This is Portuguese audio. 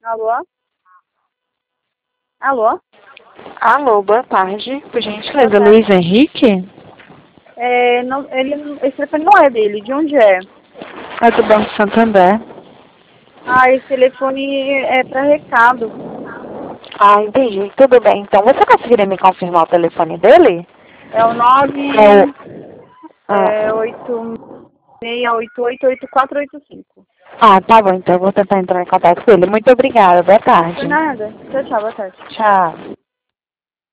Alô? Alô? Alô, boa tarde. Por gentileza, Luiz Henrique? Não, esse telefone não é dele. De onde é? É do Banco Santander. Esse telefone é para recado. Entendi. Tudo bem. Então, você conseguiria me confirmar o telefone dele? É o Ah, 968888485. tá bom. Então, eu vou tentar entrar em contato com ele. Muito obrigada. Boa Por tarde. nada. Tchau, tchau. Boa tarde. Tchau.